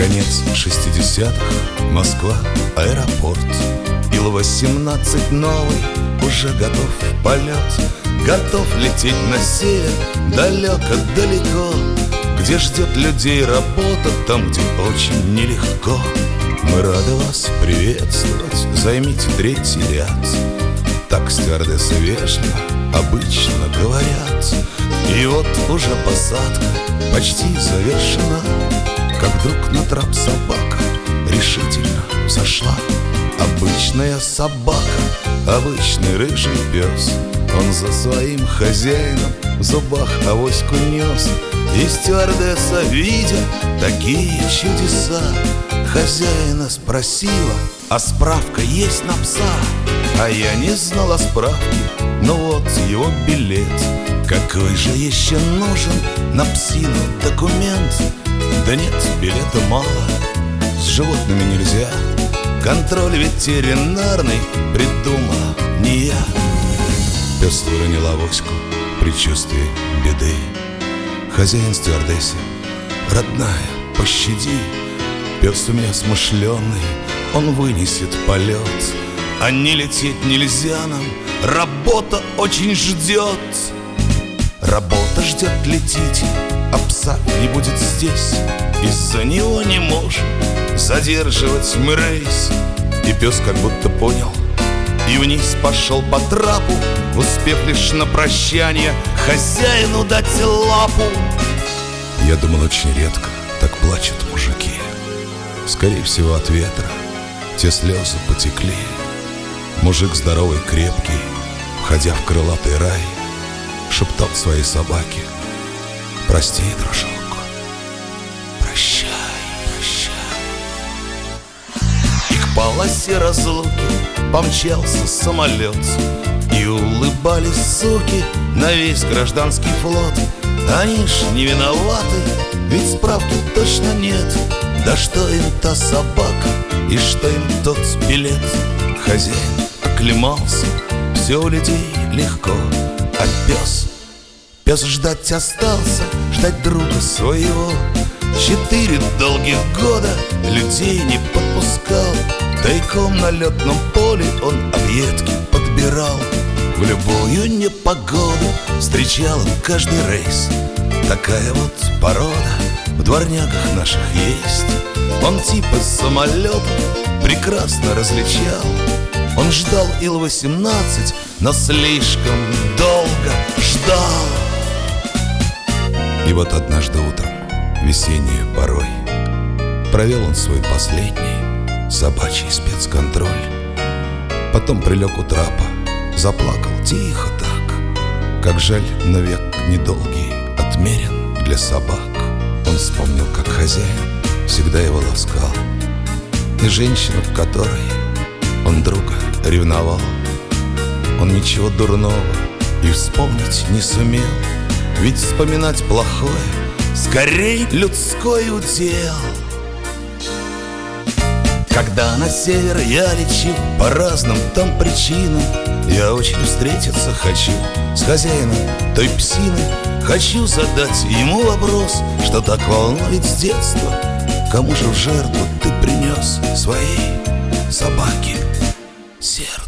Конец 60-х, Москва, аэропорт. Ил-18 новый, уже готов в полет. Готов лететь на север, далеко-далеко, где ждет людей работа, там, где очень нелегко. Мы рады вас приветствовать, займите третий ряд. Так стюардессы вежливо обычно говорят. И вот уже посадка почти завершена, как вдруг на трап собака решительно взошла. Обычная собака, обычный рыжий пес. Он за своим хозяином в зубах авоську нес. И стюардесса, видя такие чудеса, хозяина спросила: а справка есть на пса? А я не знал о справке, но вот его билет. Какой же еще нужен на псину документ? Да нет, билета мало, с животными нельзя. Контроль ветеринарный придумала не я. Пес выронил авоську в предчувствии беды. Хозяин стюардессе: родная, пощади. Пес у меня смышленый, он вынесет полет. А не лететь нельзя нам, работа очень ждет. Работа ждет, летите, а пса не будет здесь. Из-за него не можем задерживать мы рейс. И пес как будто понял и вниз пошел по трапу, успев лишь на прощание хозяину дать лапу. Я думал, очень редко так плачут мужики. Скорее всего, от ветра те слезы потекли. Мужик здоровый, крепкий, входя в крылатый рай, шептал своей собаке: прости, дружок, прощай, прощай. И к полосе разлуки помчался самолет, и улыбались суки на весь гражданский флот. Они ж не виноваты, ведь справки точно нет. Да что им та собака и что им тот билет? Хозяин оклемался, все у людей легко. А пес ждать остался, ждать друга своего. 4 долгих года людей не подпускал. Тайком на летном поле он объедки подбирал. В любую непогоду встречал он каждый рейс. Такая вот порода в дворнягах наших есть. Он типа самолета прекрасно различал. Он ждал Ил-18, но слишком долго ждал. И вот однажды утром, весенней порой, провел он свой последний собачий спецконтроль. Потом прилег у трапа, заплакал тихо так. Как жаль, но век недолгий отмерен для собак. Он вспомнил, как хозяин всегда его ласкал, и женщину, в которой он друга ревновал. Он ничего дурного и вспомнить не сумел, ведь вспоминать плохое скорей людской удел. Когда на север я лечу по разным там причинам, я очень встретиться хочу с хозяином той псины. Хочу задать ему вопрос, что так волнует с детства: кому же в жертву ты принес своей собаке сердце?